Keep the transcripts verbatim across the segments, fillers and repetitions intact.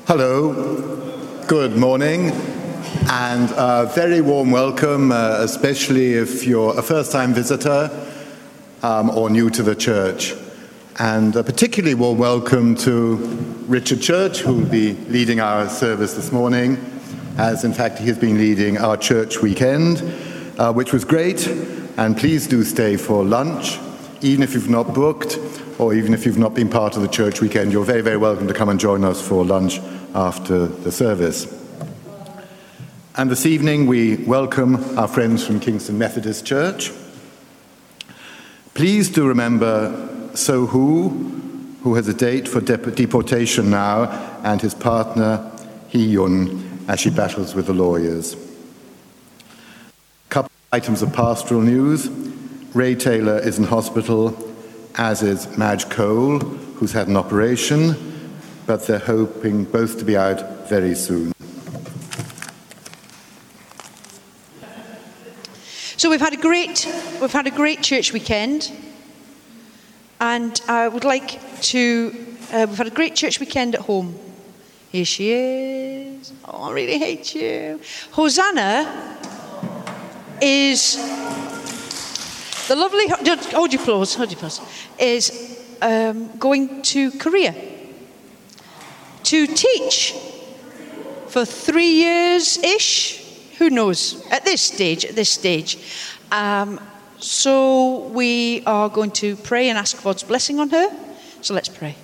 Hello, good morning, and a very warm welcome, uh, especially if you're a first-time visitor um, or new to the church. And a particularly warm welcome to Richard Church, who will be leading our service this morning, as in fact he has been leading our church weekend, uh, which was great. And please do stay for lunch, even if you've not booked, or even if you've not been part of the church weekend. You're very, very welcome to come and join us for lunch after the service. And this evening we welcome our friends from Kingston Methodist Church. Please do remember So Hu, who has a date for dep- deportation now, and his partner, Hee Yun, as she battles with the lawyers. A couple of items of pastoral news. Ray Taylor is in hospital, as is Madge Cole, who's had an operation, but they're hoping both to be out very soon. So we've had a great, we've had a great church weekend. And I would like to, uh, we've had a great church weekend at home. Here she is. Oh, I really hate you. Hosanna is the lovely, hold your applause, hold your applause, is um, going to Korea to teach for three years-ish. Who knows? At this stage, at this stage. Um, So we are going to pray and ask God's blessing on her. So let's pray.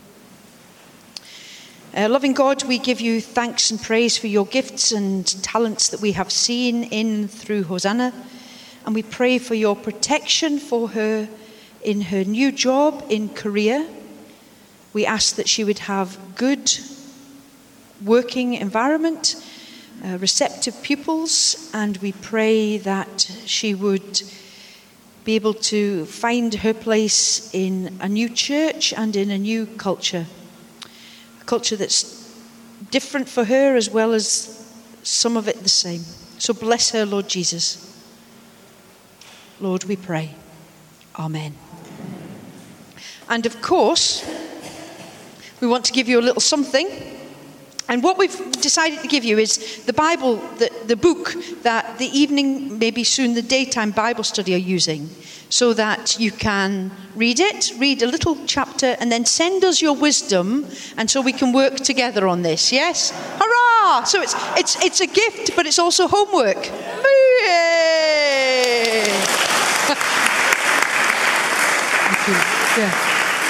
Uh, loving God, we give you thanks and praise for your gifts and talents that we have seen in through Hosanna. And we pray for your protection for her in her new job in Korea. We ask that she would have good working environment, uh, receptive pupils, and we pray that she would be able to find her place in a new church and in a new culture. A culture that's different for her as well as some of it the same. So bless her, Lord Jesus. Lord, we pray. Amen. And of course, we want to give you a little something. And what we've decided to give you is the Bible, the, the book that the evening, maybe soon the daytime Bible study are using, so that you can read it, read a little chapter, and then send us your wisdom, and so we can work together on this, yes? Hurrah! So it's it's it's a gift, but it's also homework. Yay! Thank you. Yeah.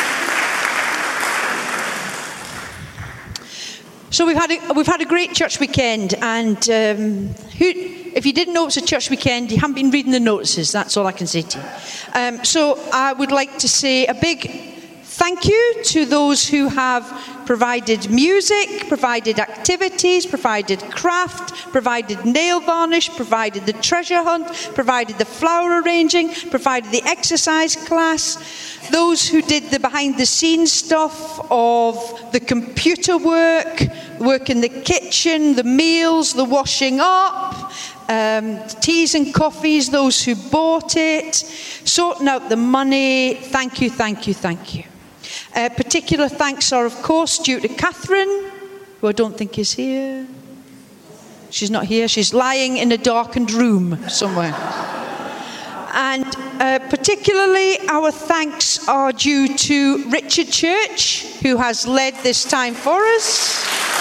So we've had a, we've had a great church weekend, and um, who, if you didn't know it's a church weekend, you haven't been reading the notices. That's all I can say to you. Um, so I would like to say a big thank you to those who have provided music, provided activities, provided craft, provided nail varnish, provided the treasure hunt, provided the flower arranging, provided the exercise class. Those who did the behind-the-scenes stuff of the computer work, work in the kitchen, the meals, the washing up, um, teas and coffees, those who bought it, sorting out the money. Thank you, thank you, thank you. Uh, particular thanks are, of course, due to Catherine, who I don't think is here. She's not here. She's lying in a darkened room somewhere. And uh, particularly our thanks are due to Richard Church, who has led this time for us.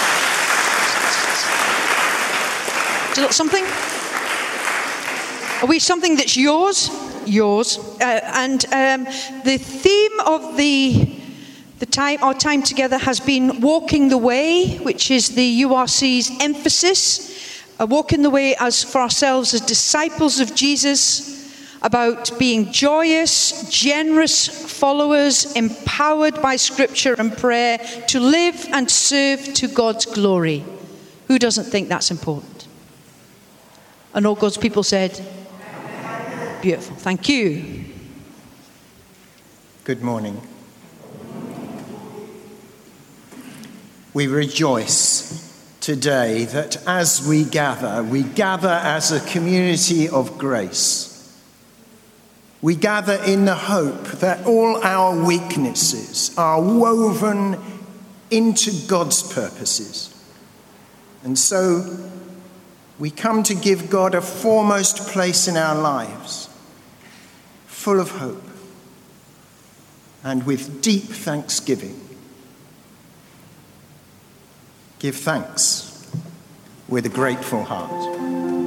Do you look something? Are we something that's yours? Yours. Uh, and um, the theme of the the time, our time together has been Walking the Way, which is the U R C's emphasis. Uh, walking the way as for ourselves as disciples of Jesus, about being joyous, generous followers, empowered by scripture and prayer to live and serve to God's glory. Who doesn't think that's important? And all God's people said, beautiful, thank you. Good morning. We rejoice today that as we gather, we gather as a community of grace. We gather in the hope that all our weaknesses are woven into God's purposes. And so we come to give God a foremost place in our lives, full of hope and with deep thanksgiving. Give thanks with a grateful heart.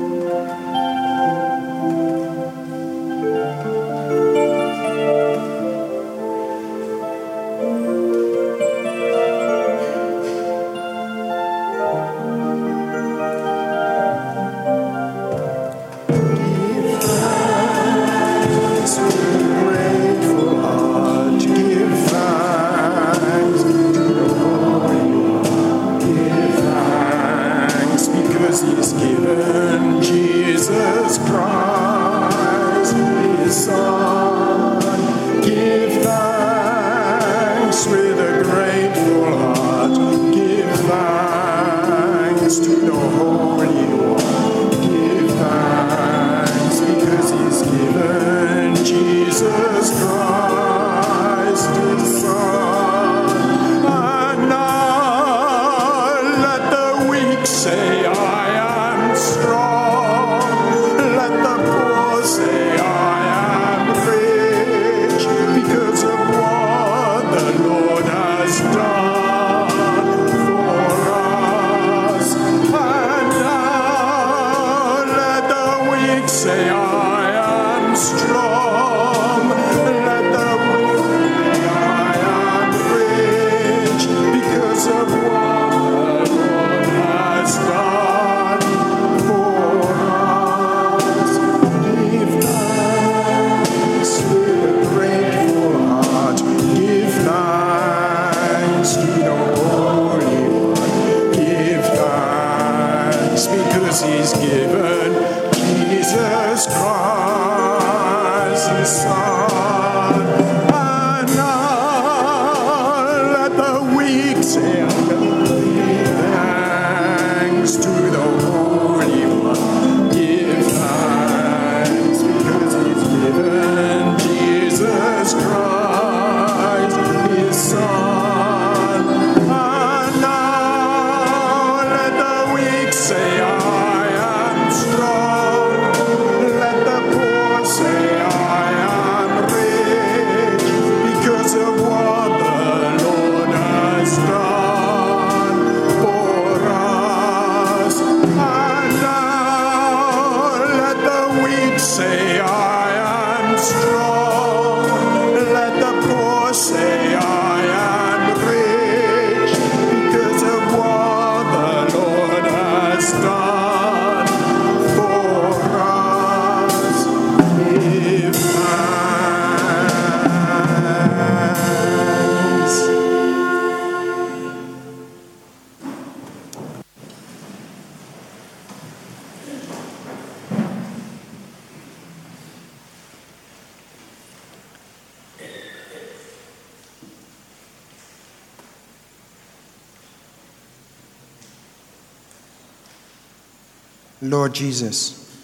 Lord Jesus,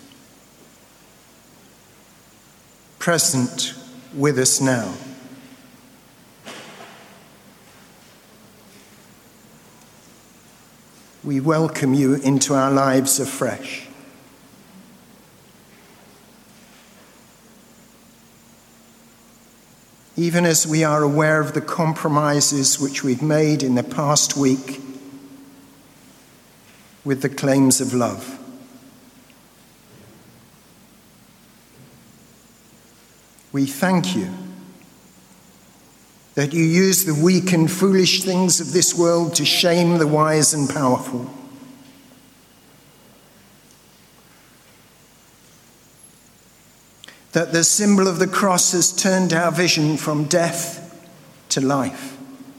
present with us now, we welcome you into our lives afresh. Even as we are aware of the compromises which we've made in the past week with the claims of love. We thank you that you use the weak and foolish things of this world to shame the wise and powerful. That the symbol of the cross has turned our vision from death to life.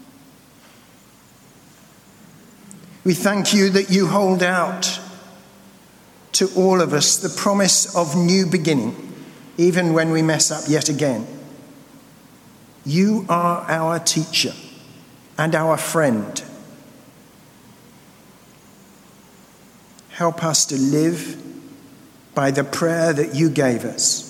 We thank you that you hold out to all of us the promise of new beginning, even when we mess up yet again. You are our teacher and our friend. Help us to live by the prayer that you gave us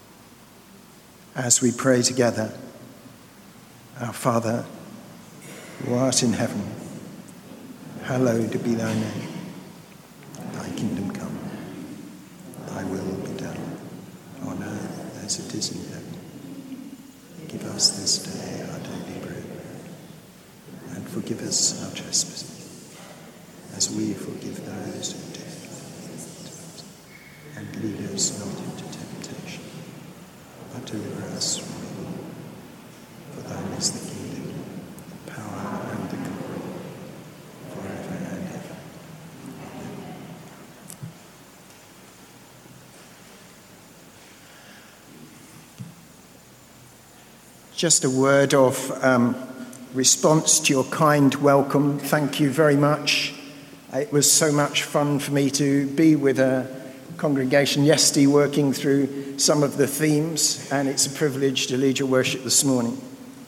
as we pray together. Our Father, who art in heaven, hallowed be thy name. Thy kingdom come, thy will be done, on earth as it is in heaven. Give us this day our daily bread, and forgive us our trespasses, as we forgive those who trespass. And lead us not into temptation, but deliver us from evil. For thine is the kingdom, the power, and the glory, forever and ever. Amen. Just a word of um, response to your kind welcome. Thank you very much. It was so much fun for me to be with a congregation yesterday working through some of the themes, and it's a privilege to lead your worship this morning.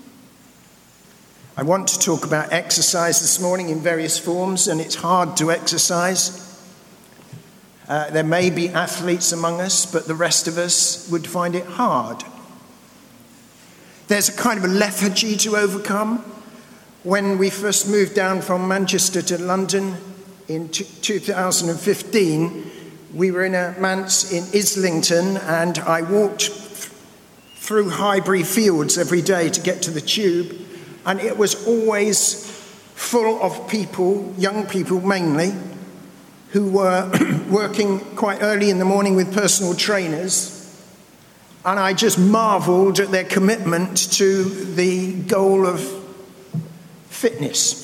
I want to talk about exercise this morning in various forms, and it's hard to exercise. Uh, there may be athletes among us, but the rest of us would find it hard. There's a kind of a lethargy to overcome. When we first moved down from Manchester to London in two thousand fifteen, we were in a manse in Islington, and I walked through Highbury Fields every day to get to the tube, and it was always full of people, young people mainly, who were working quite early in the morning with personal trainers, and I just marvelled at their commitment to the goal of fitness.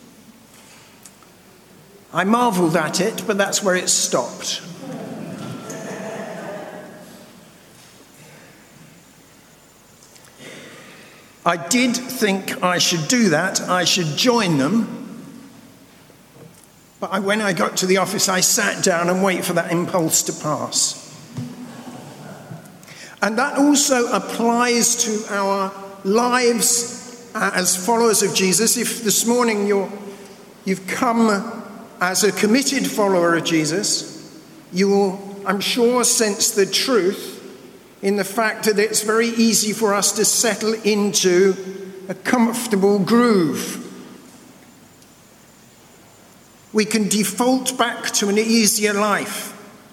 I marvelled at it, but that's where it stopped. I did think I should do that, I should join them, but I, when I got to the office, I sat down and waited for that impulse to pass. And that also applies to our lives as followers of Jesus. If this morning you're, you've come as a committed follower of Jesus, you will, I'm sure, sense the truth in the fact that it's very easy for us to settle into a comfortable groove. We can default back to an easier life.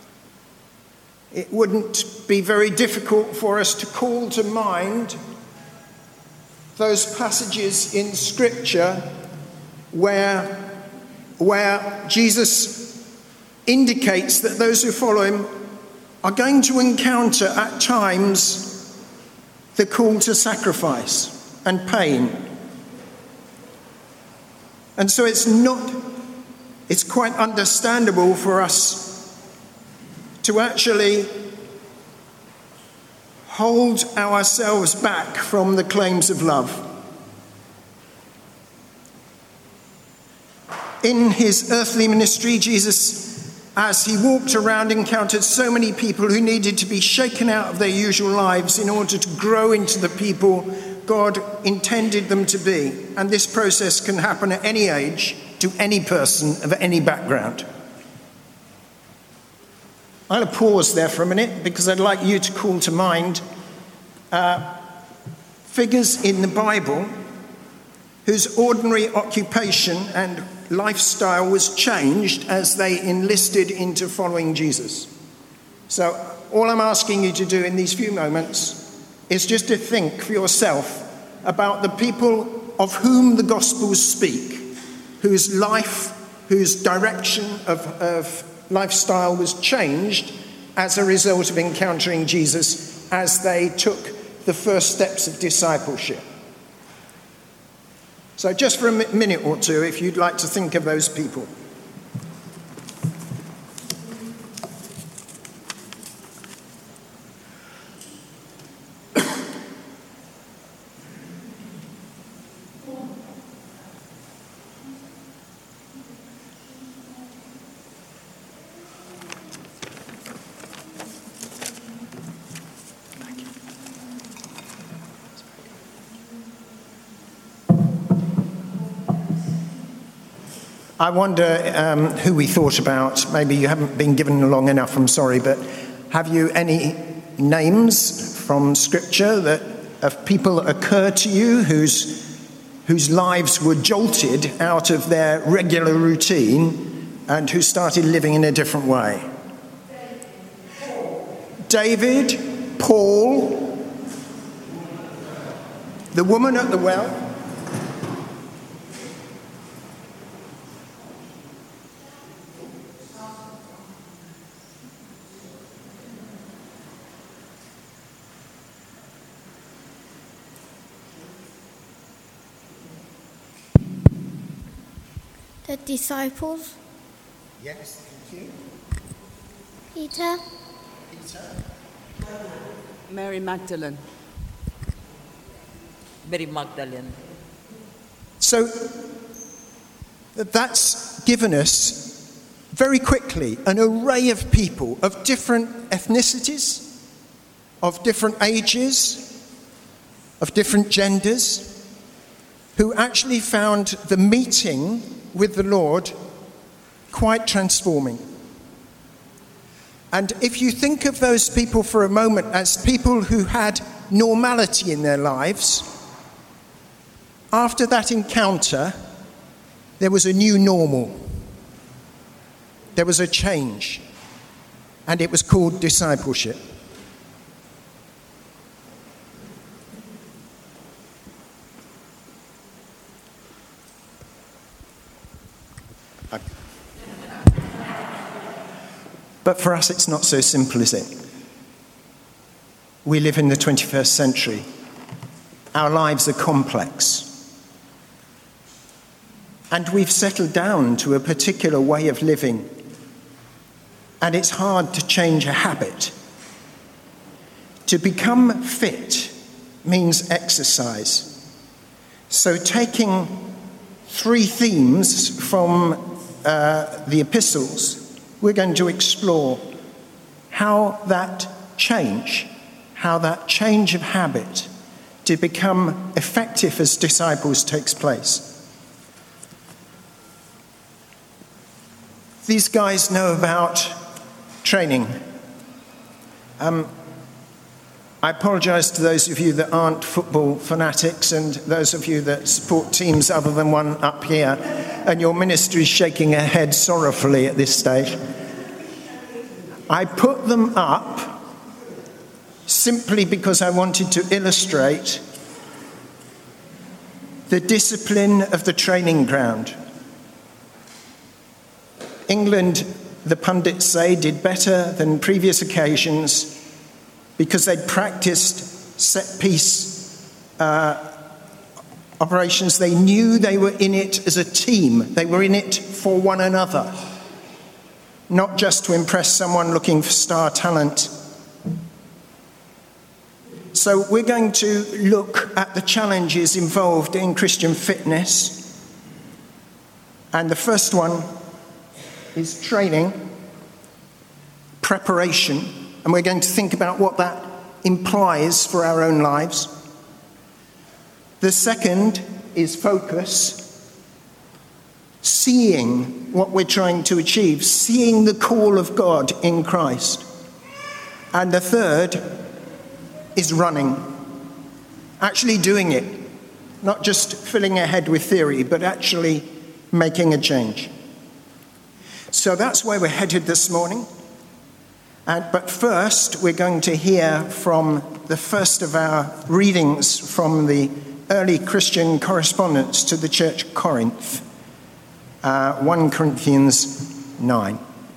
It wouldn't be very difficult for us to call to mind those passages in Scripture where, where Jesus indicates that those who follow him are going to encounter at times the call to sacrifice and pain. And so it's not, it's quite understandable for us to actually hold ourselves back from the claims of love. In his earthly ministry, Jesus, as he walked around, encountered so many people who needed to be shaken out of their usual lives in order to grow into the people God intended them to be. And this process can happen at any age, to any person of any background. I'll pause there for a minute because I'd like you to call to mind uh, figures in the Bible whose ordinary occupation and lifestyle was changed as they enlisted into following Jesus. So all I'm asking you to do in these few moments is just to think for yourself about the people of whom the Gospels speak, whose life, whose direction of, of lifestyle was changed as a result of encountering Jesus as they took the first steps of discipleship. So just for a minute or two, if you'd like to think of those people. I wonder um, who we thought about. Maybe you haven't been given long enough, I'm sorry, but have you any names from Scripture that of people that occur to you whose whose lives were jolted out of their regular routine and who started living in a different way. David, Paul, the woman at the well, the disciples. Yes, thank you. Peter. Peter. Mary Magdalene. Mary Magdalene. So that's given us very quickly an array of people of different ethnicities, of different ages, of different genders, who actually found the meeting with the Lord quite transforming. And if you think of those people for a moment as people who had normality in their lives, after that encounter, there was a new normal. There was a change, and it was called discipleship. But for us, it's not so simple, is it? We live in the twenty-first century. Our lives are complex. And we've settled down to a particular way of living. And it's hard to change a habit. To become fit means exercise. So taking three themes from uh, the epistles, we're going to explore how that change, how that change of habit to become effective as disciples takes place. These guys know about training. Um, I apologise to those of you that aren't football fanatics and those of you that support teams other than one up here, and your ministry is shaking her head sorrowfully at this stage. I put them up simply because I wanted to illustrate the discipline of the training ground. England, the pundits say, did better than previous occasions because they'd practiced set-piece uh, operations. They knew they were in it as a team. They were in it for one another, not just to impress someone looking for star talent. So we're going to look at the challenges involved in Christian fitness. And the first one is training, preparation, and we're going to think about what that implies for our own lives. The second is focus, seeing what we're trying to achieve, seeing the call of God in Christ. And the third is running, actually doing it, not just filling ahead with theory, but actually making a change. So that's where we're headed this morning. And, but first, we're going to hear from the first of our readings from the early Christian correspondence to the church of Corinth, uh, First Corinthians nine.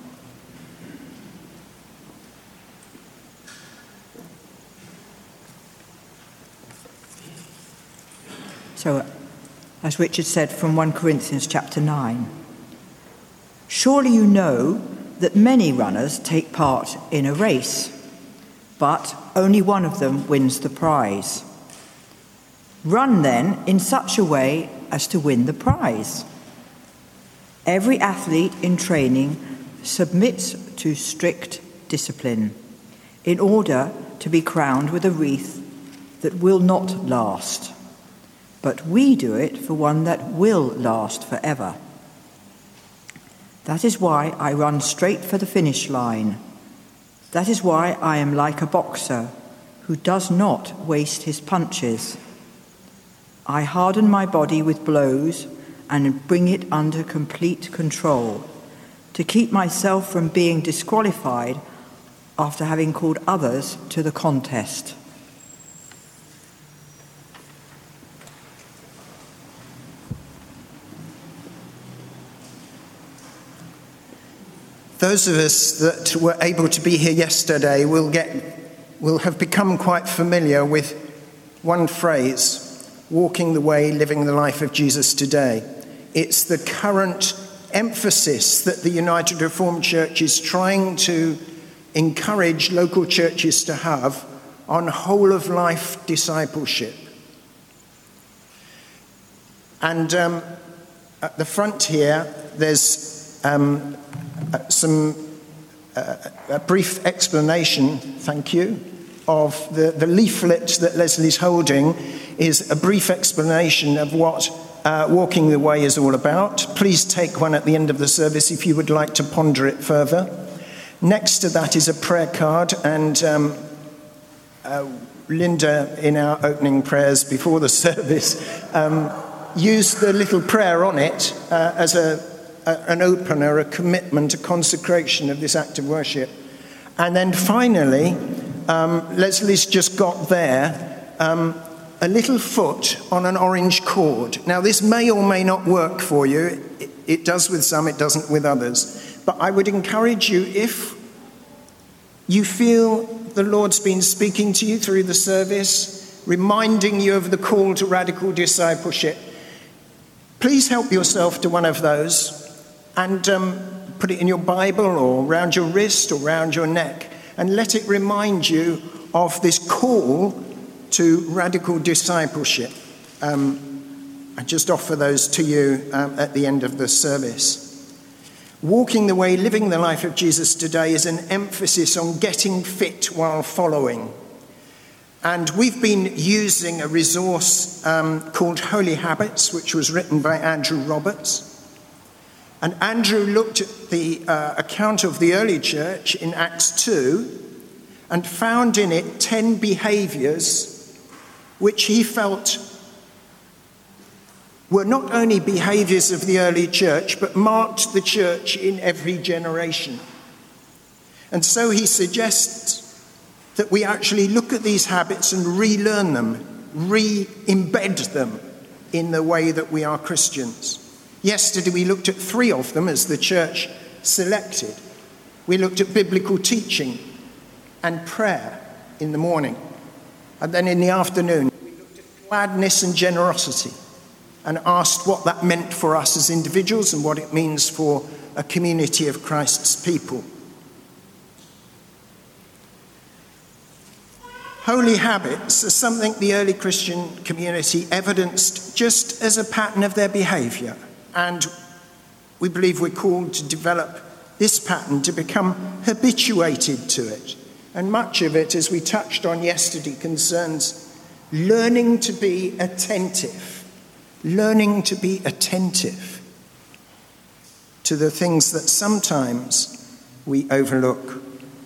So, as Richard said from First Corinthians chapter nine, surely you know that many runners take part in a race, but only one of them wins the prize. Run then in such a way as to win the prize. Every athlete in training submits to strict discipline in order to be crowned with a wreath that will not last. But we do it for one that will last forever. That is why I run straight for the finish line. That is why I am like a boxer who does not waste his punches. I harden my body with blows and bring it under complete control, to keep myself from being disqualified after having called others to the contest. Those of us that were able to be here yesterday will get will have become quite familiar with one phrase, walking the way, living the life of Jesus today. It's the current emphasis that the United Reformed Church is trying to encourage local churches to have on whole-of-life discipleship. And um, at the front here, there's um, some uh, a brief explanation, thank you, of the, the leaflet that Leslie's holding is a brief explanation of what uh, Walking the Way is all about. Please take one at the end of the service if you would like to ponder it further. Next to that is a prayer card, and um, uh, Linda, in our opening prayers before the service, um, used the little prayer on it uh, as a, a an opener, a commitment, a consecration of this act of worship. And then finally, um, Leslie's just got there um, a little foot on an orange cord. Now, this may or may not work for you. It, it does with some, it doesn't with others. But I would encourage you, if you feel the Lord's been speaking to you through the service, reminding you of the call to radical discipleship, please help yourself to one of those and um, put it in your Bible or around your wrist or around your neck, and let it remind you of this call to radical discipleship. Um, I just offer those to you um, at the end of the service. Walking the way, living the life of Jesus today is an emphasis on getting fit while following. And we've been using a resource um, called Holy Habits, which was written by Andrew Roberts. And Andrew looked at the uh, account of the early church in Acts two and found in it ten behaviours which he felt were not only behaviours of the early church, but marked the church in every generation. And so he suggests that we actually look at these habits and relearn them, re-embed them in the way that we are Christians. Yesterday we looked at three of them as the church selected. We looked at biblical teaching and prayer in the morning. And then in the afternoon, we looked at gladness and generosity and asked what that meant for us as individuals and what it means for a community of Christ's people. Holy habits are something the early Christian community evidenced just as a pattern of their behaviour. And we believe we're called to develop this pattern to become habituated to it. And much of it, as we touched on yesterday, concerns learning to be attentive, learning to be attentive to the things that sometimes we overlook.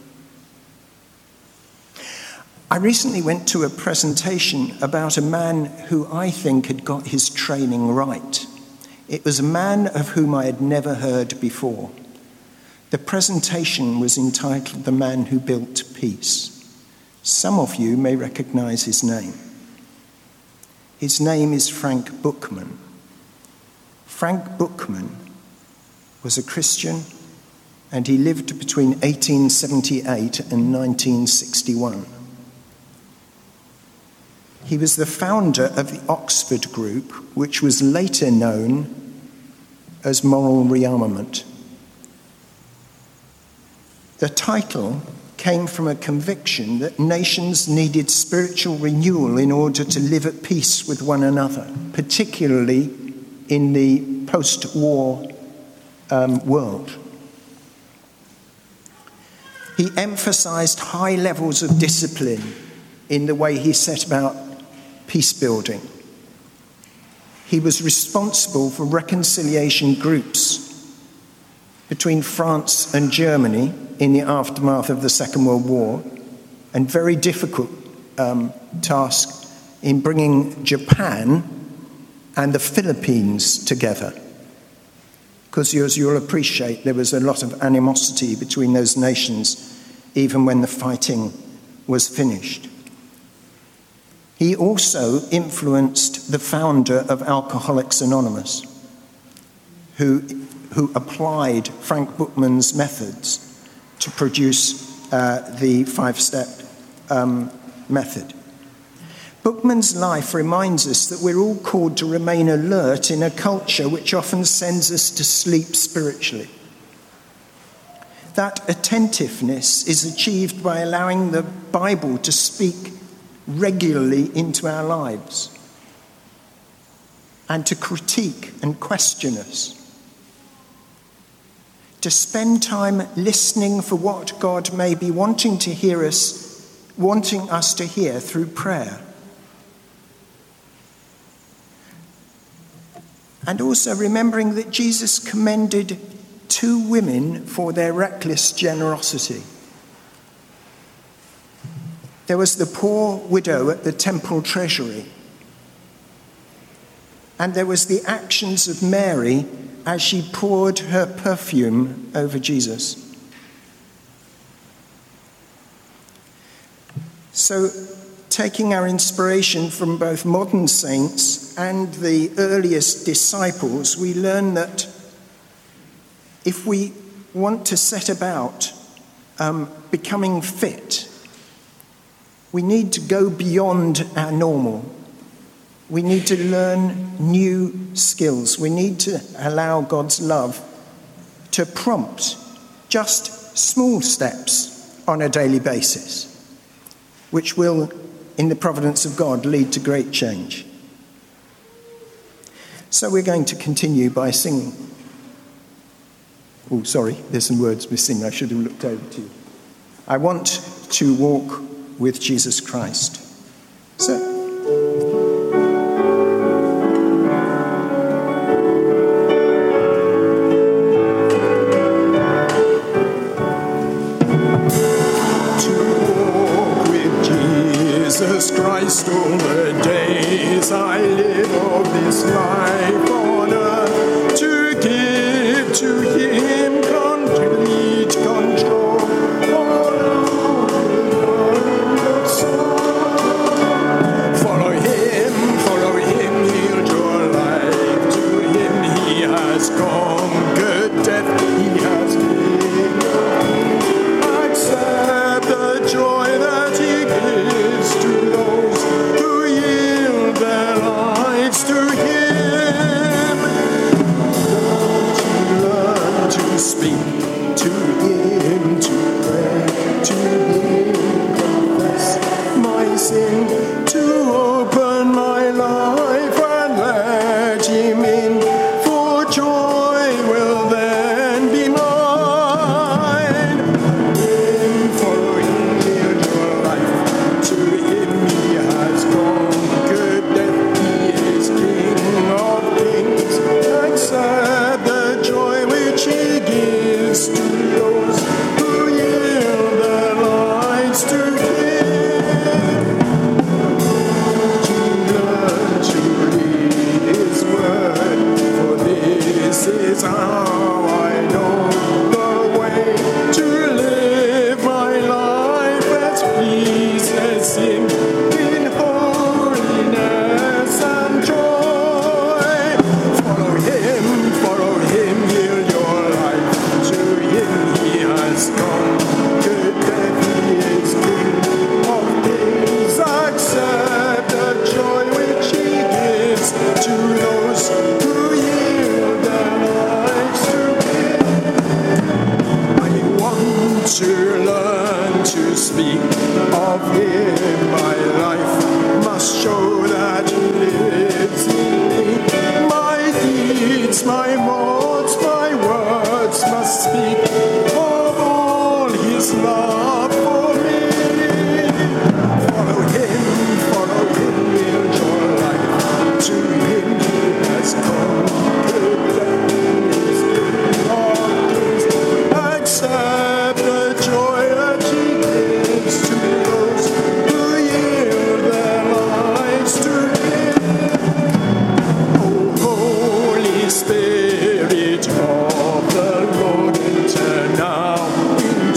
I recently went to a presentation about a man who I think had got his training right. It was a man of whom I had never heard before. The presentation was entitled "The Man Who Built Peace." Some of you may recognize his name. His name is Frank Bookman. Frank Bookman was a Christian, and he lived between eighteen seventy-eight and nineteen sixty-one. He was the founder of the Oxford Group, which was later known as Moral Rearmament. The title came from a conviction that nations needed spiritual renewal in order to live at peace with one another, particularly in the post-war um, world. He emphasized high levels of discipline in the way he set about peace building. He was responsible for reconciliation groups between France and Germany in the aftermath of the Second World War, and very difficult um, task in bringing Japan and the Philippines together. Because as you'll appreciate, there was a lot of animosity between those nations, even when the fighting was finished. He also influenced the founder of Alcoholics Anonymous, who, who applied Frank Bookman's methods to produce uh, the five-step um, method. Bookman's life reminds us that we're all called to remain alert in a culture which often sends us to sleep spiritually. That attentiveness is achieved by allowing the Bible to speak regularly into our lives and to critique and question us. To spend time listening for what God may be wanting to hear us, wanting us to hear through prayer. And also remembering that Jesus commended two women for their reckless generosity. There was the poor widow at the temple treasury, and there was the actions of Mary as she poured her perfume over Jesus. So, taking our inspiration from both modern saints and the earliest disciples, we learn that if we want to set about um, becoming fit, we need to go beyond our normal. We need to learn new skills. We need to allow God's love to prompt just small steps on a daily basis, which will, in the providence of God, lead to great change. So we're going to continue by singing. Oh, sorry, there's some words missing. I should have looked over to you. I want to walk with Jesus Christ. So. Jesus Christ, all the days I live of this life on earth, to give to him complete control. Follow him, follow him, yield your life to him. He has conquered death, he has been. Accept the joy that he gives to those who yield their lives to him. To learn to speak to him, to pray to him, confess my sin, to open my life and let him in, for joy will then be mine. In following yield your life to him, he has conquered death, he is King of kings. Accept the joy which he gives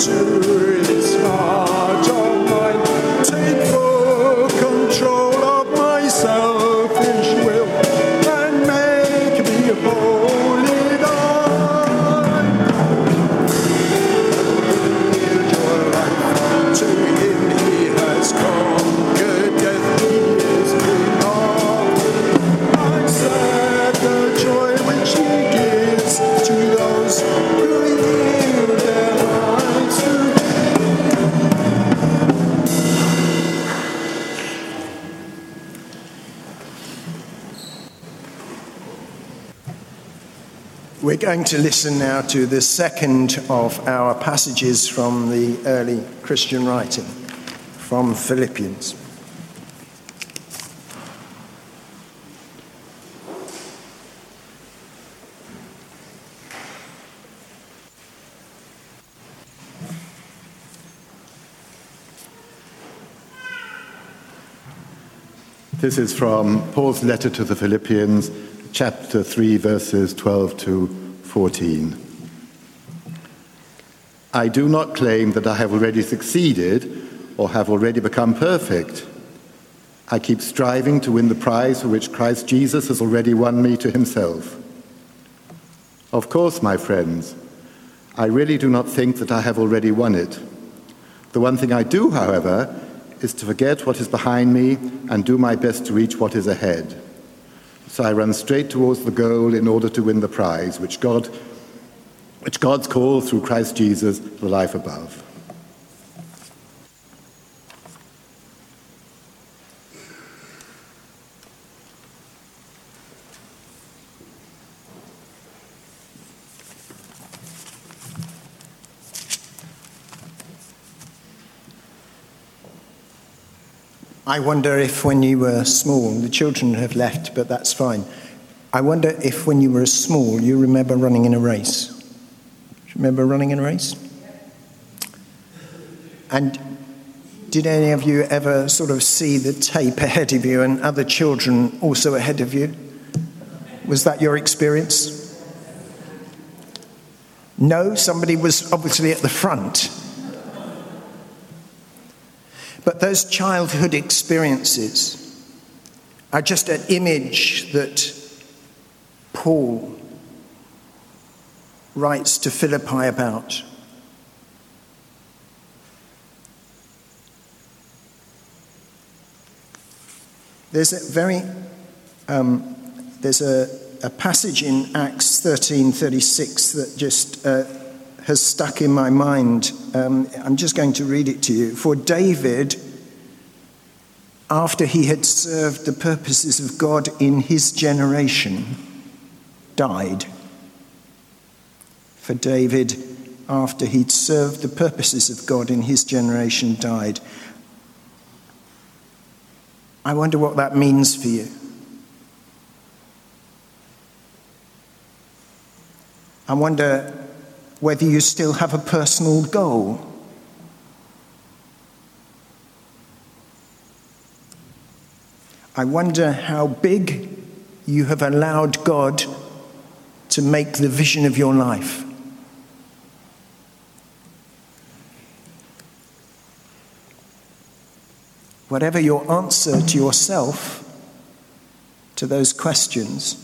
to this heart of mine. Take full control of my selfish will and make me wholly thine. Yield your life to him, he has conquered death, he is king of. I serve the joy which he gives to those who yield their lives to him. We're going to listen now to the second of our passages from the early Christian writing, from Philippians. This is from Paul's letter to the Philippians, chapter three, verses twelve to fourteen. I do not claim that I have already succeeded or have already become perfect. I keep striving to win the prize for which Christ Jesus has already won me to himself. Of course, my friends, I really do not think that I have already won it. The one thing I do, however, is to forget what is behind me and do my best to reach what is ahead. So I run straight towards the goal in order to win the prize, which God, which God's call through Christ Jesus, the life above. I wonder if when you were small, the children have left, but that's fine. I wonder if when you were small, you remember running in a race. Do you remember running in a race? And did any of you ever sort of see the tape ahead of you and other children also ahead of you? Was that your experience? No, somebody was obviously at the front. But those childhood experiences are just an image that Paul writes to Philippi about. There's a very um, there's a, a passage in Acts thirteen thirty-six that just uh, has stuck in my mind. Um, I'm just going to read it to you. For David, after he had served the purposes of God in his generation, died. For David, after he'd served the purposes of God in his generation, died. I wonder what that means for you. I wonder whether you still have a personal goal. I wonder how big you have allowed God to make the vision of your life. Whatever your answer to yourself, to those questions,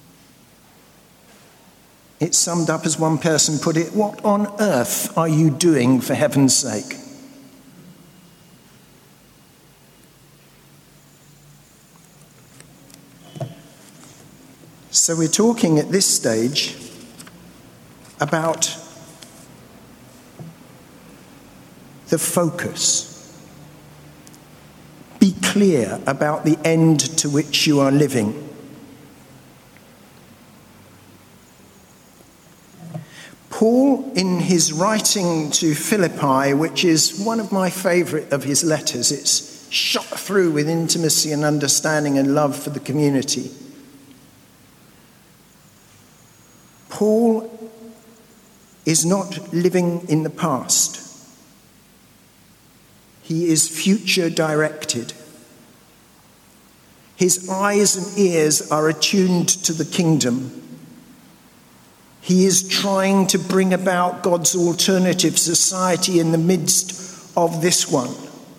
it's summed up as one person put it: what on earth are you doing for heaven's sake? So we're talking at this stage about the focus. Be clear about the end to which you are living. Paul, in his writing to Philippi, which is one of my favourite of his letters, it's shot through with intimacy and understanding and love for the community. Paul is not living in the past. He is future directed. His eyes and ears are attuned to the kingdom. He is trying to bring about God's alternative society in the midst of this one.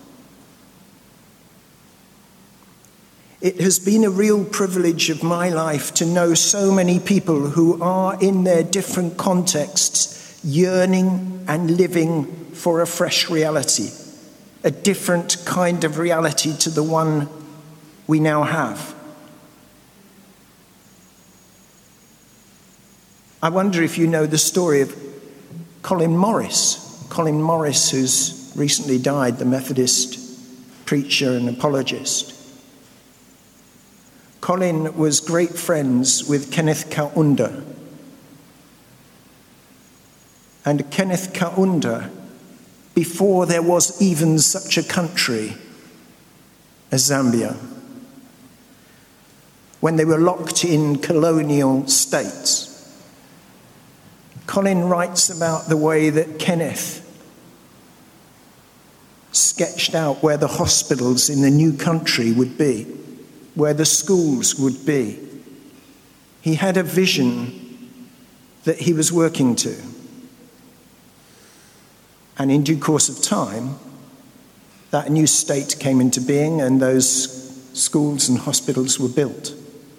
It has been a real privilege of my life to know so many people who are in their different contexts yearning and living for a fresh reality, a different kind of reality to the one we now have. I wonder if you know the story of Colin Morris. Colin Morris, who's recently died, the Methodist preacher and apologist. Colin was great friends with Kenneth Kaunda. And Kenneth Kaunda, before there was even such a country as Zambia, when they were locked in colonial states, Colin writes about the way that Kenneth sketched out where the hospitals in the new country would be, where the schools would be. He had a vision that he was working to. And in due course of time, that new state came into being and those schools and hospitals were built.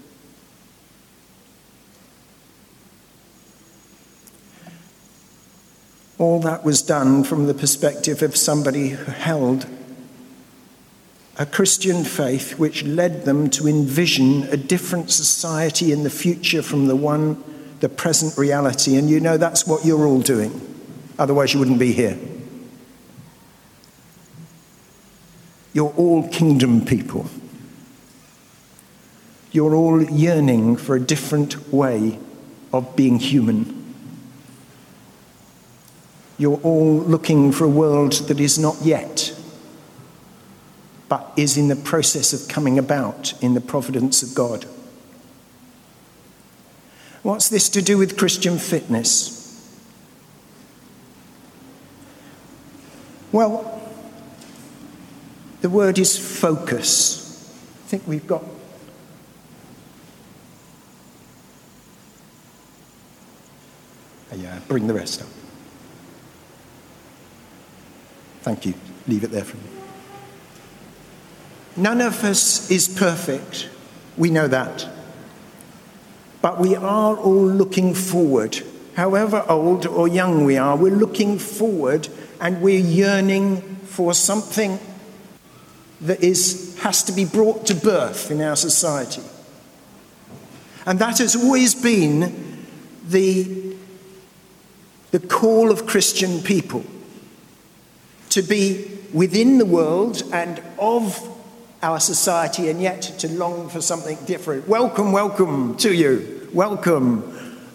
All that was done from the perspective of somebody who held a Christian faith which led them to envision a different society in the future from the one, the present reality. And you know that's what you're all doing. Otherwise you wouldn't be here. You're all kingdom people. You're all yearning for a different way of being human. You're all looking for a world that is not yet, but is in the process of coming about in the providence of God. What's this to do with Christian fitness? Well, the word is focus. I think we've got... Yeah, bring the rest up. Thank you. Leave it there for me. None of us is perfect. We know that. But we are all looking forward. However old or young we are, we're looking forward and we're yearning for something that is, has to be brought to birth in our society. And that has always been the, the call of Christian people. To be within the world and of our society and yet to long for something different. Welcome, welcome to you. Welcome.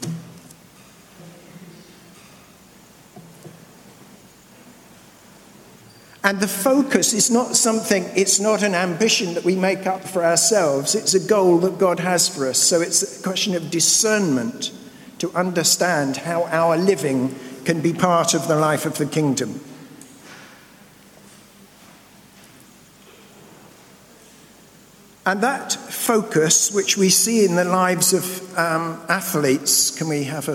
And the focus is not something, it's not an ambition that we make up for ourselves. It's a goal that God has for us. So it's a question of discernment to understand how our living can be part of the life of the kingdom. And that focus, which we see in the lives of um, athletes, can we have a...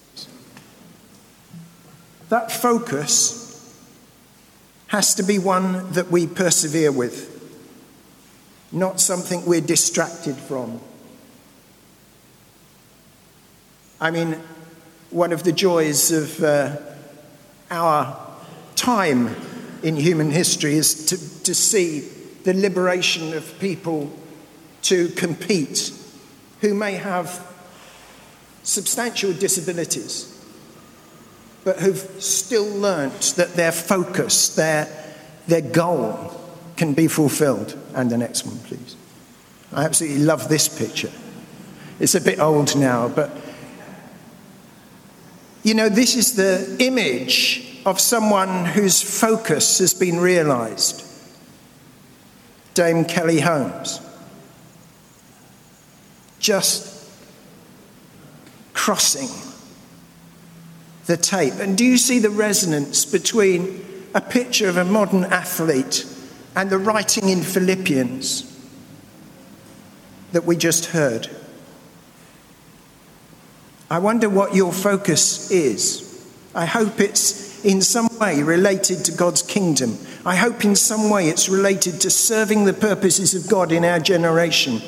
That focus has to be one that we persevere with, not something we're distracted from. I mean, one of the joys of uh, our time in human history is to, to see the liberation of people to compete who may have substantial disabilities, but who've still learnt that their focus, their, their goal can be fulfilled. And the next one, please. I absolutely love this picture. It's a bit old now, but you know, this is the image of someone whose focus has been realised. Dame Kelly Holmes, just crossing the tape. And do you see the resonance between a picture of a modern athlete and the writing in Philippians that we just heard? I wonder what your focus is. I hope it's in some way related to God's kingdom. I hope in some way it's related to serving the purposes of God in our generation.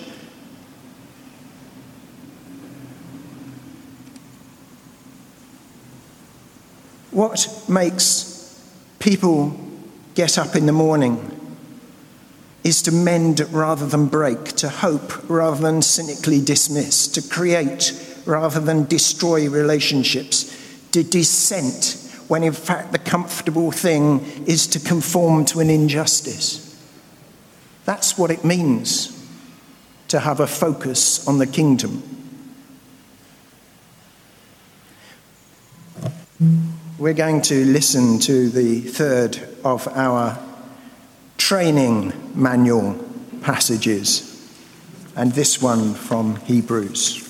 What makes people get up in the morning is to mend rather than break, to hope rather than cynically dismiss, to create rather than destroy relationships, to dissent when in fact the comfortable thing is to conform to an injustice. That's what it means to have a focus on the kingdom. We're going to listen to the third of our training manual passages, and this one from Hebrews.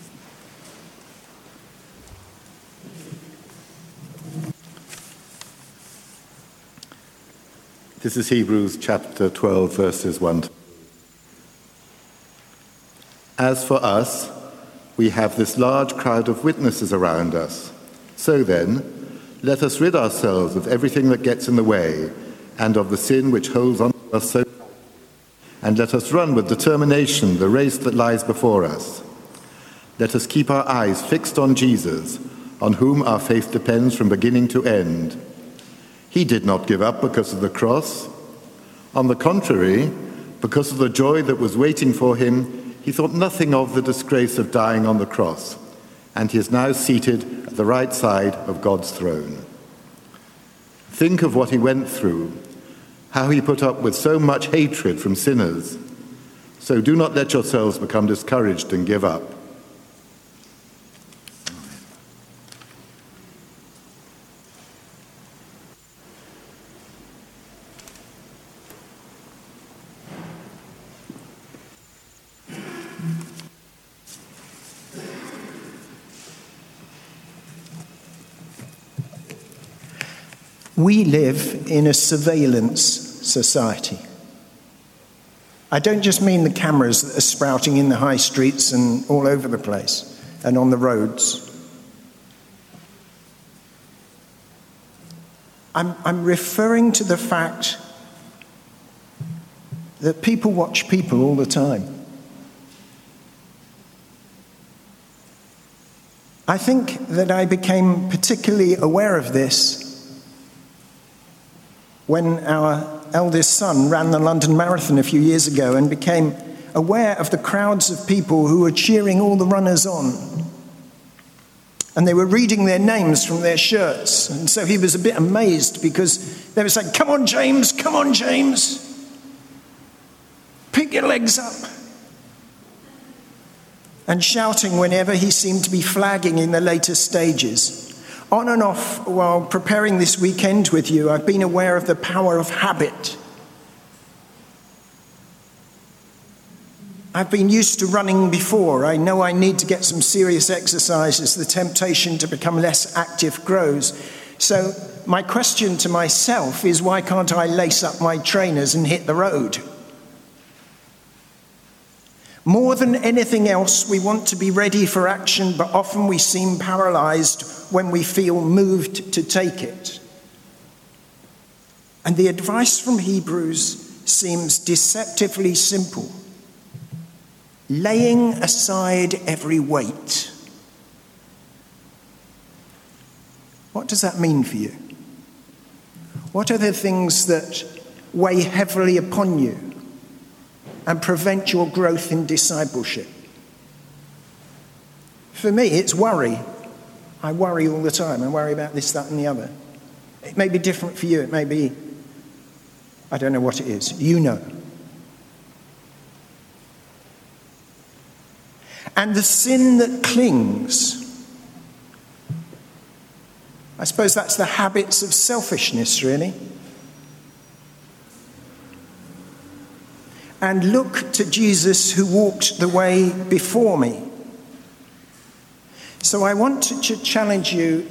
This is Hebrews chapter twelve, verses one. As for us, we have this large crowd of witnesses around us. So then, let us rid ourselves of everything that gets in the way and of the sin which holds on to us so, and let us run with determination the race that lies before us. Let us keep our eyes fixed on Jesus, on whom our faith depends from beginning to end. He did not give up because of the cross. On the contrary, because of the joy that was waiting for him, he thought nothing of the disgrace of dying on the cross, and he is now seated at the right side of God's throne. Think of what he went through, how he put up with so much hatred from sinners. So do not let yourselves become discouraged and give up. We live in a surveillance society. I don't just mean the cameras that are sprouting in the high streets and all over the place and on the roads. I'm, I'm referring to the fact that people watch people all the time. I think that I became particularly aware of this when our eldest son ran the London Marathon a few years ago and became aware of the crowds of people who were cheering all the runners on. And they were reading their names from their shirts. And so he was a bit amazed because they were saying, "Come on, James, come on, James. Pick your legs up." And shouting whenever he seemed to be flagging in the later stages. On and off, while preparing this weekend with you, I've been aware of the power of habit. I've been used to running before. I know I need to get some serious exercise as the temptation to become less active grows. So my question to myself is, why can't I lace up my trainers and hit the road? More than anything else, we want to be ready for action, but often we seem paralyzed when we feel moved to take it. And the advice from Hebrews seems deceptively simple. Laying aside every weight. What does that mean for you? What are the things that weigh heavily upon you and prevent your growth in discipleship? For me, it's worry. I worry all the time. I worry about this, that, and the other. It may be different for you. It may be, I don't know what it is. You know. And the sin that clings. I suppose that's the habits of selfishness, really. And look to Jesus who walked the way before me. So I want to ch- challenge you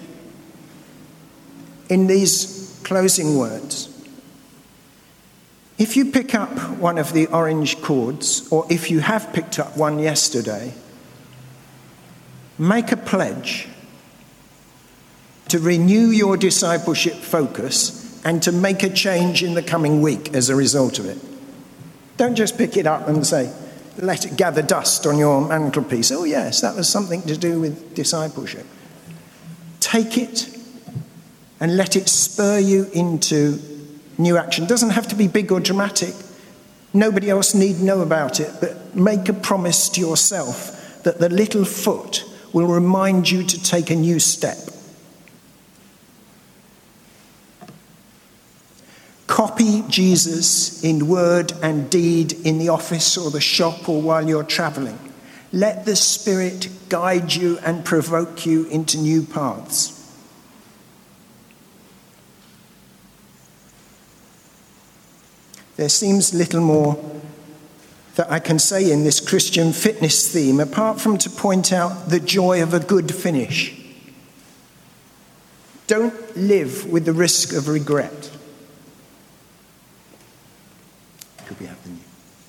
in these closing words. If you pick up one of the orange cords, or if you have picked up one yesterday, make a pledge to renew your discipleship focus and to make a change in the coming week as a result of it. Don't just pick it up and say, let it gather dust on your mantelpiece. Oh yes, that was something to do with discipleship. Take it and let it spur you into new action. It doesn't have to be big or dramatic. Nobody else need know about it, but make a promise to yourself that the little foot will remind you to take a new step. Copy Jesus in word and deed in the office or the shop or while you're travelling. Let the Spirit guide you and provoke you into new paths. There seems little more that I can say in this Christian fitness theme, apart from to point out the joy of a good finish. Don't live with the risk of regret. Could we have the new?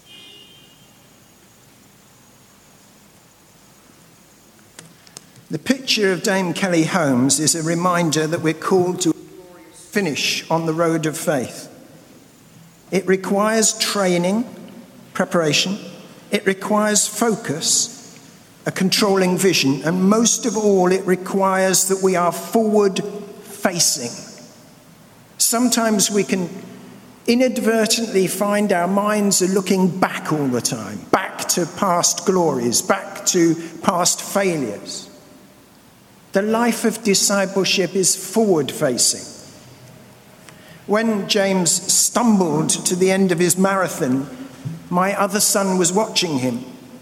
The picture of Dame Kelly Holmes is a reminder that we're called to a glorious finish on the road of faith. It requires training, preparation. It requires focus, a controlling vision, and most of all, it requires that we are forward-facing. Sometimes we can inadvertently find our minds are looking back all the time, back to past glories, back to past failures. The life of discipleship is forward-facing. When James stumbled to the end of his marathon, my other son was watching him.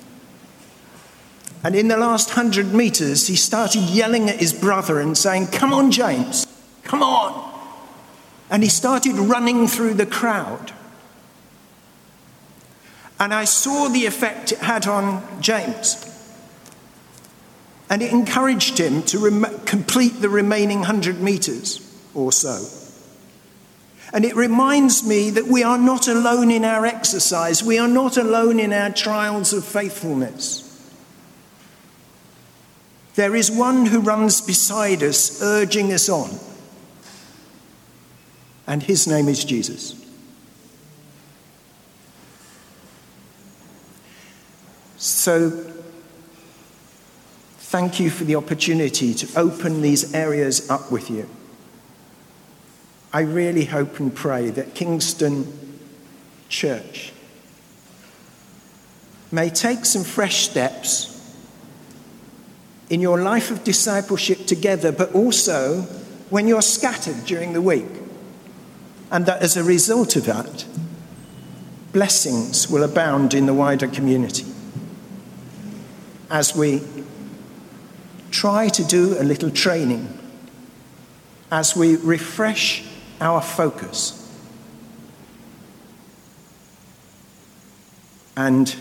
And in the last hundred meters, he started yelling at his brother and saying, "Come on, James, come on." And he started running through the crowd. And I saw the effect it had on James. And it encouraged him to rem- complete the remaining hundred meters or so. And it reminds me that we are not alone in our exercise. We are not alone in our trials of faithfulness. There is one who runs beside us, urging us on. And his name is Jesus. So, thank you for the opportunity to open these areas up with you. I really hope and pray that Kingston Church may take some fresh steps in your life of discipleship together, but also when you're scattered during the week. And that as a result of that, blessings will abound in the wider community. As we try to do a little training, as we refresh our focus, and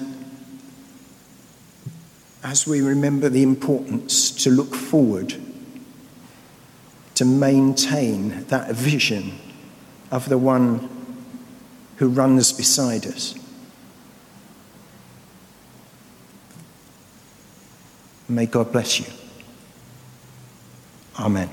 as we remember the importance to look forward, to maintain that vision of the one who runs beside us. May God bless you. Amen.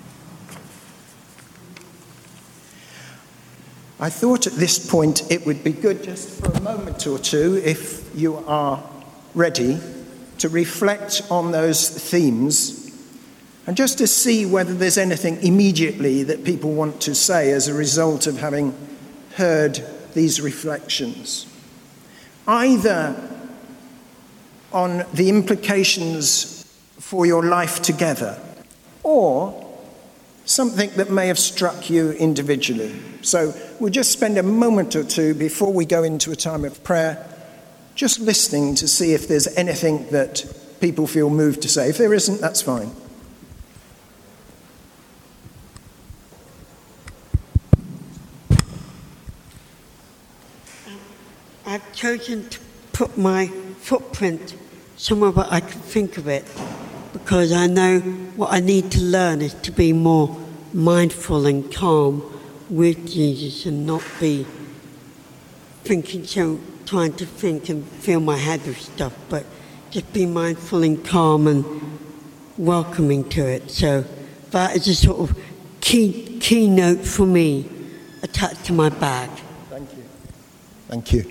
I thought at this point it would be good just for a moment or two, if you are ready, to reflect on those themes and just to see whether there's anything immediately that people want to say as a result of having heard these reflections. Either on the implications for your life together, or something that may have struck you individually. So we'll just spend a moment or two before we go into a time of prayer, just listening to see if there's anything that people feel moved to say. If there isn't, that's fine. I've chosen to put my footprint somewhere where I can think of it, because I know what I need to learn is to be more mindful and calm with Jesus and not be thinking, so trying to think and fill my head with stuff, but just be mindful and calm and welcoming to it. So that is a sort of key keynote for me attached to my bag. Thank you. Thank you.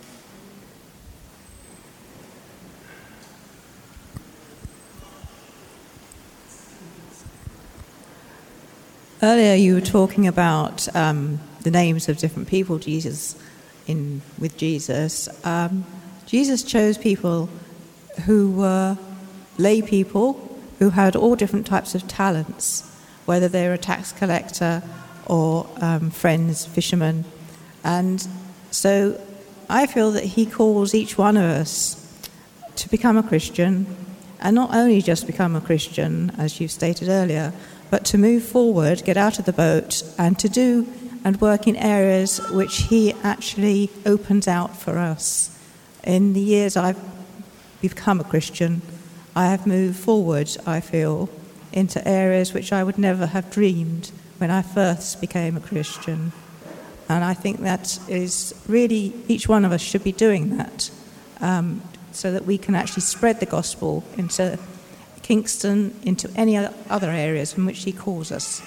Earlier you were talking about um, the names of different people Jesus in with Jesus. Um, Jesus chose people who were lay people who had all different types of talents, whether they were a tax collector or um, friends, fishermen. And so I feel that he calls each one of us to become a Christian, and not only just become a Christian, as you stated earlier, but to move forward, get out of the boat, and to do and work in areas which he actually opens out for us. In the years I've become a Christian, I have moved forward, I feel, into areas which I would never have dreamed when I first became a Christian. And I think that is really, each one of us should be doing that, um, so that we can actually spread the gospel into Kingston, into any other areas in which he calls us.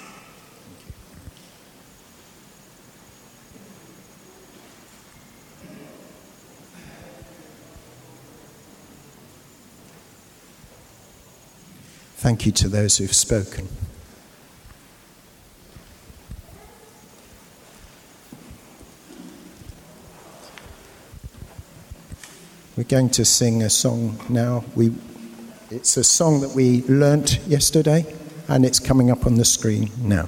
Thank you to those who've spoken. We're going to sing a song now. We, it's a song that we learnt yesterday, and it's coming up on the screen now.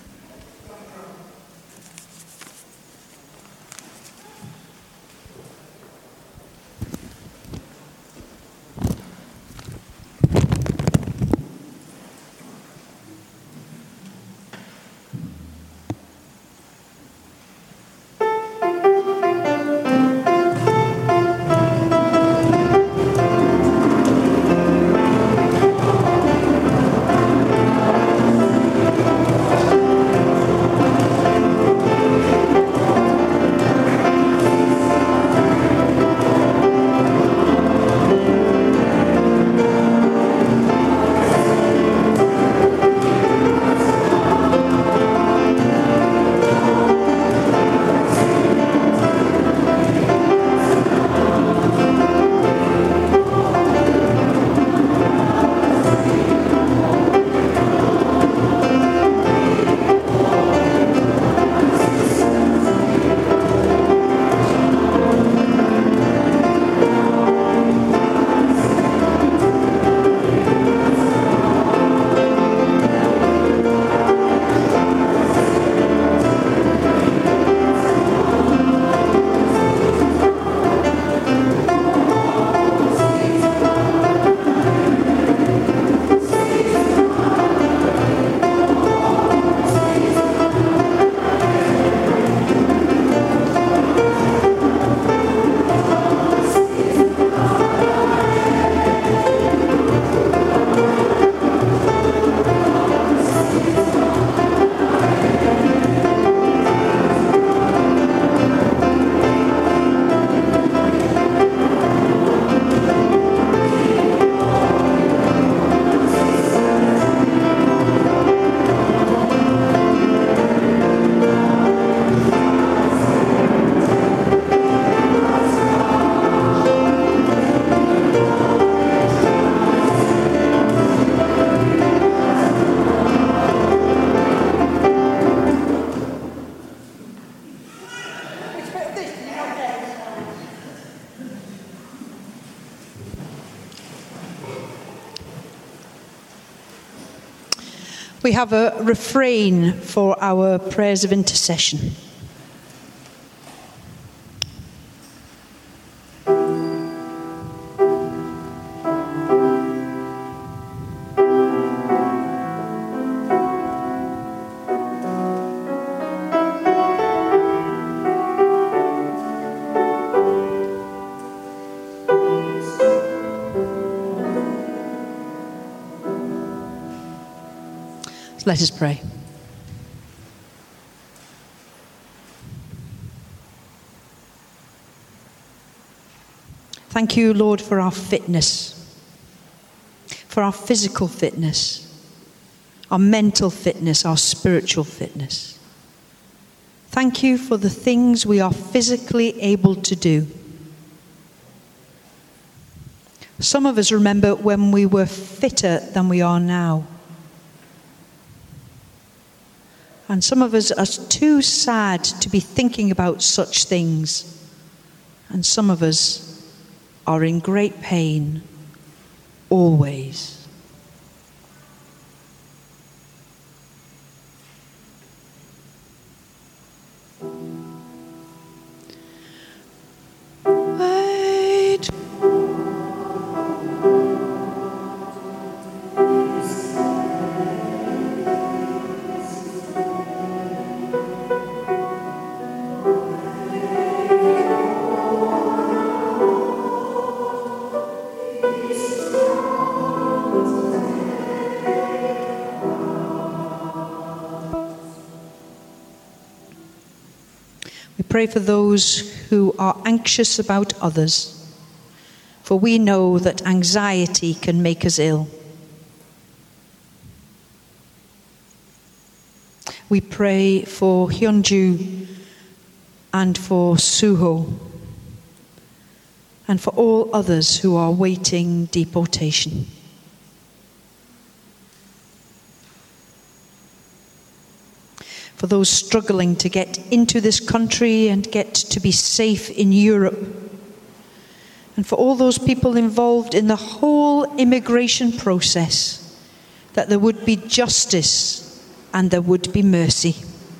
We have a refrain for our prayers of intercession. Let us pray. Thank you, Lord, for our fitness, for our physical fitness, our mental fitness, our spiritual fitness. Thank you for the things we are physically able to do. Some of us remember when we were fitter than we are now. And some of us are too sad to be thinking about such things. And some of us are in great pain always. Wait. Pray for those who are anxious about others, for we know that anxiety can make us ill. We pray for Hyunju and for Suho and for all others who are waiting deportation. For those struggling to get into this country and get to be safe in Europe. And for all those people involved in the whole immigration process, that there would be justice and there would be mercy.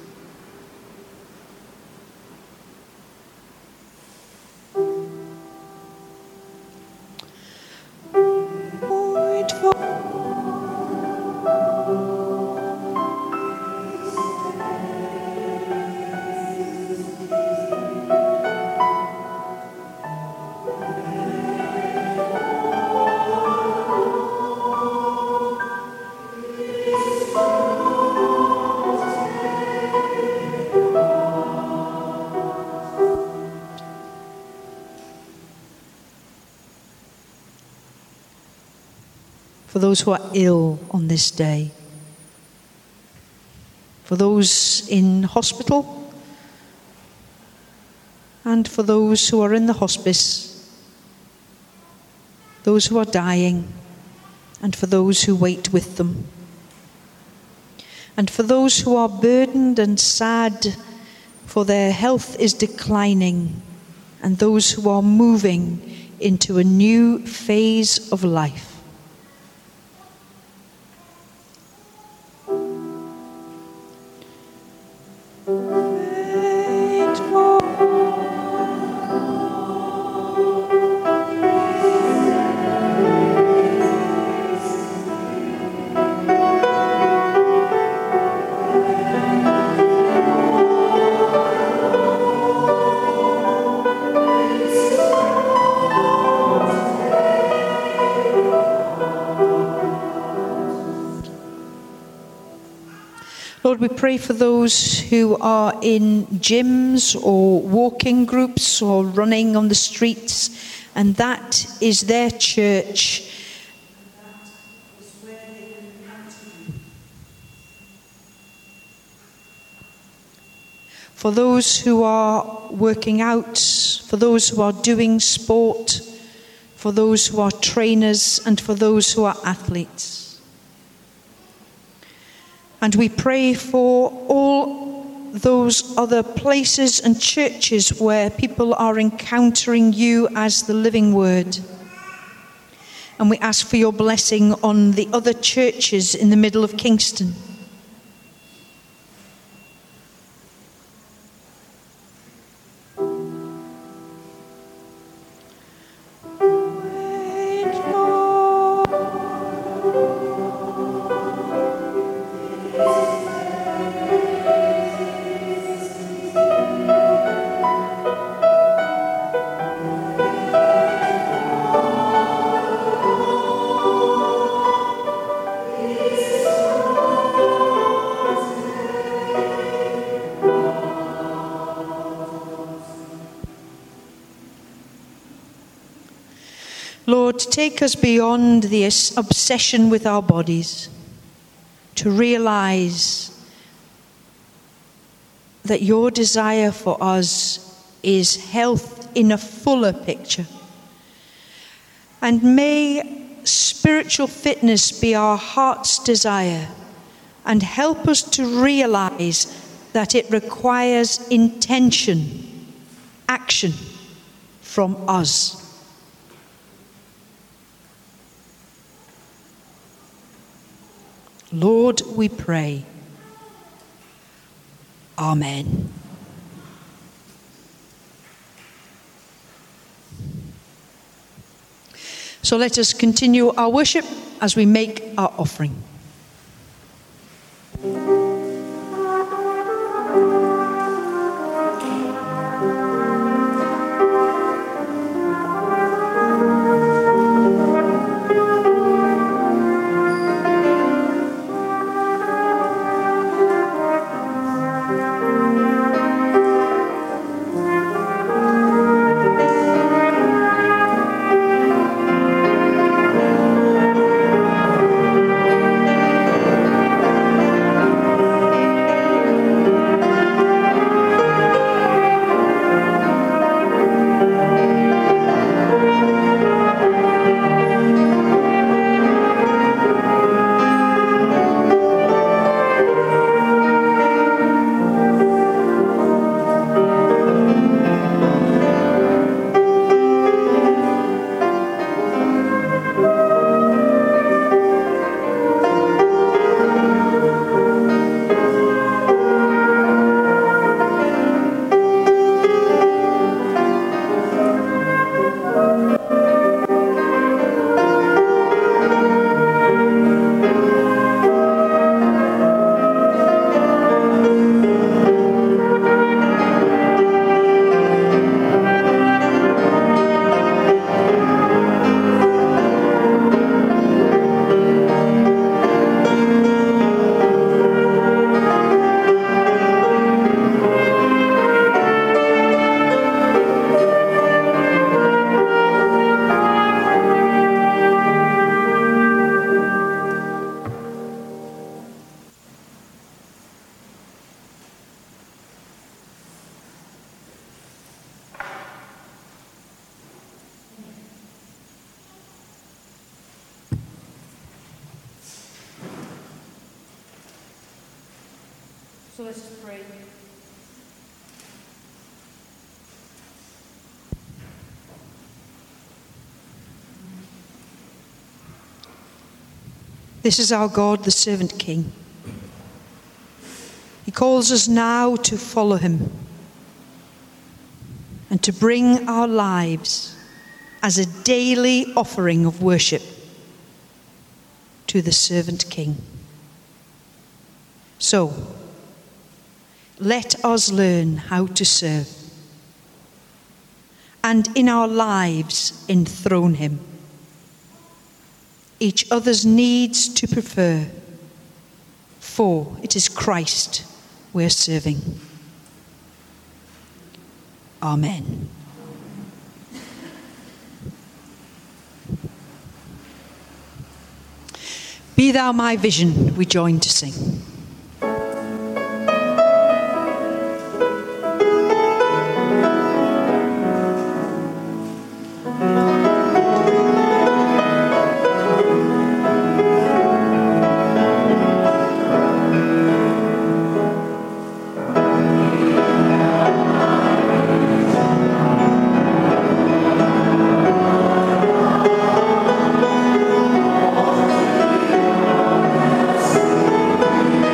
For those who are ill on this day, for those in hospital, and for those who are in the hospice, those who are dying, and for those who wait with them, and for those who are burdened and sad, for their health is declining, and those who are moving into a new phase of life. Lord, we pray for those who are in gyms or walking groups or running on the streets, and that is their church. For those who are working out, for those who are doing sport, for those who are trainers, and for those who are athletes. And we pray for all those other places and churches where people are encountering you as the living word. And we ask for your blessing on the other churches in the middle of Kingston. Thank you. take us beyond the obsession with our bodies to realize that your desire for us is health in a fuller picture. And may spiritual fitness be our heart's desire, and help us to realize that it requires intention, action from us. Lord, we pray. Amen. So let us continue our worship as we make our offering. So let's pray. This is our God, the servant King. He calls us now to follow him and to bring our lives as a daily offering of worship to the servant King. So, let us learn how to serve and in our lives enthrone him. Each other's needs to prefer, for it is Christ we're serving. Amen. Be thou my vision, we join to sing. Amen.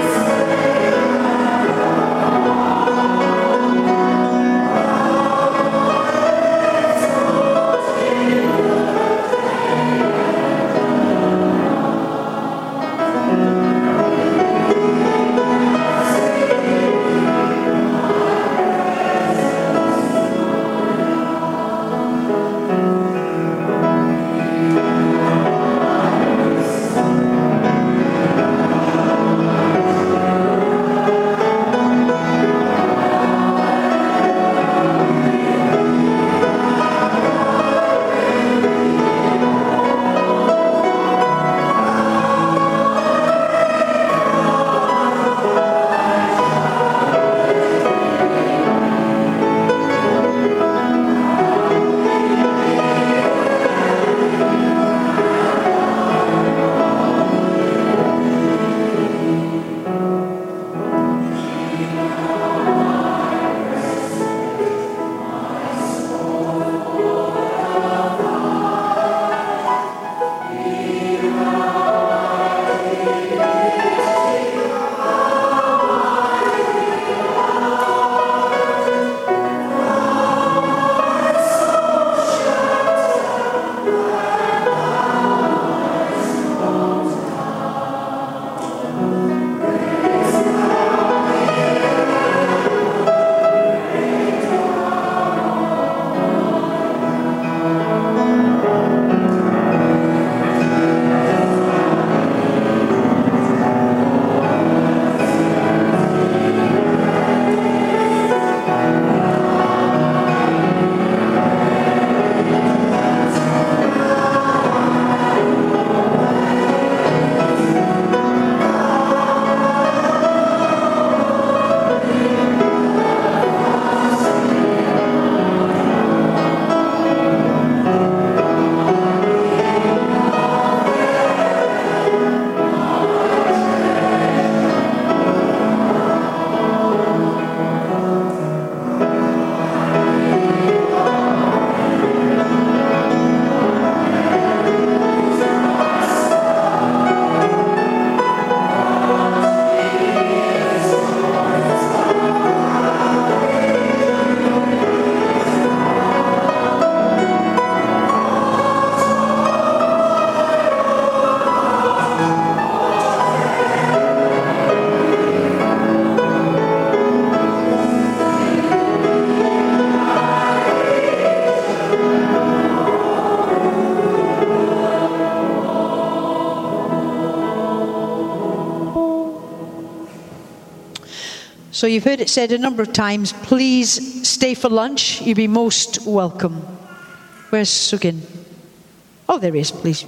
So you've heard it said a number of times, please stay for lunch. You'd be most welcome. Where's Sugin? Oh, there he is. Please.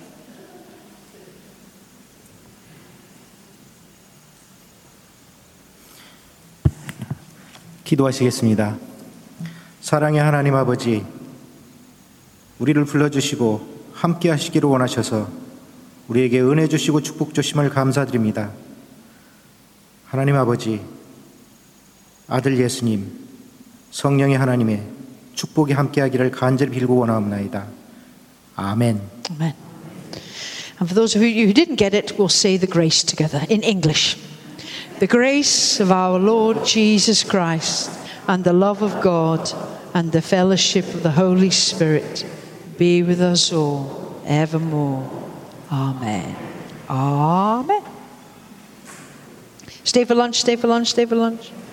기도하시겠습니다. 사랑의 하나님 아버지, 우리를 불러주시고 함께 하시기를 원하셔서 우리에게 은혜 주시고 축복 주심을 감사드립니다. 하나님 아버지, 아들 예수님, 성령의 하나님의 축복이 함께하기를 간절히 빌고 원하옵나이다. 아멘. Amen. And for those of you who didn't get it, we'll say the grace together in English. The grace of our Lord Jesus Christ and the love of God and the fellowship of the Holy Spirit be with us all evermore. Amen. Amen. Stay for lunch, stay for lunch, stay for lunch.